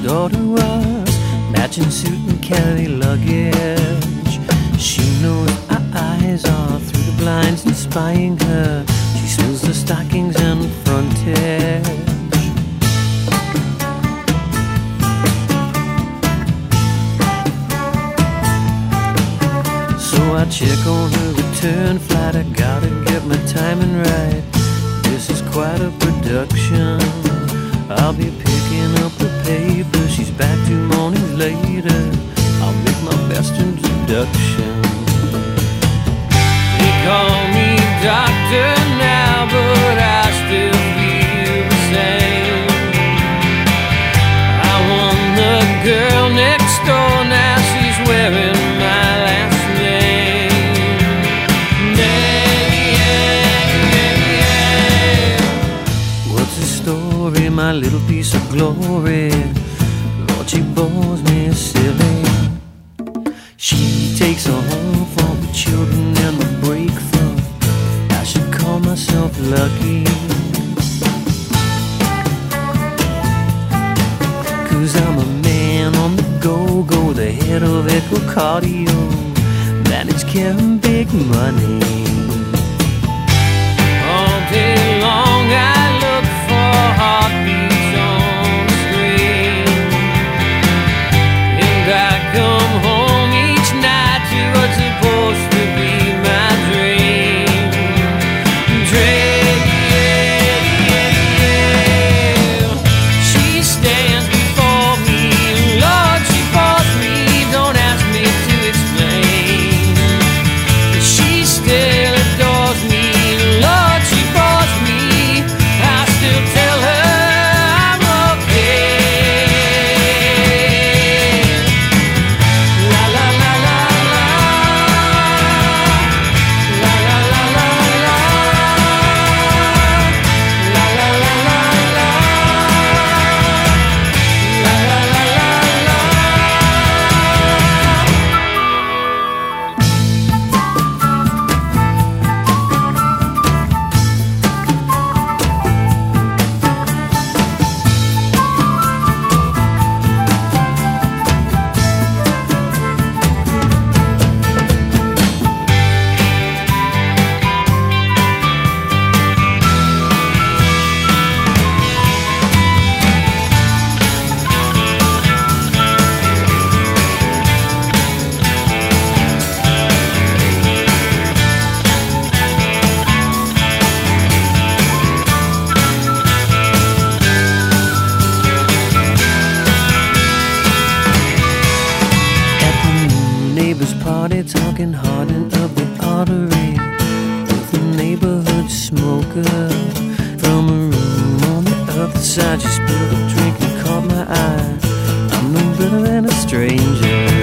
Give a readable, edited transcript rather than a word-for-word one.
daughter was, matching suit and carry luggage. She knows our eyes are through the blinds and spying her. She smells the stockings and frontage. So I check on her return flight. I gotta get my timing right. This is quite a production. I'll be picking up the paper. She's back 2 mornings later. I'll make my best introduction. They call me doctor now, but I still feel the same. I won the girl next door. Now she's wearing my last name. What's the story, my little piece of glory? Lord, she bores me silly. She takes her home for the children and the break from. I should call myself lucky, 'cause I'm a man on the go-go, the head of Echo Cardio, manage carrying big money. All day long I look for heartbeats on the screen, and I come home each night to what's supposed to be my dream. She stands before me, Lord, she bores me. Don't ask me to explain. She still adores me, Lord, she bores me. I still tell her I'm okay. La la la la la, la la la la la, la la la la la, la la la la la. At the neighbor's party, talking hardened up the artery with the neighborhood smoker. From a room on the other side, she spilled a drink and caught my eye. I'm no better than a stranger.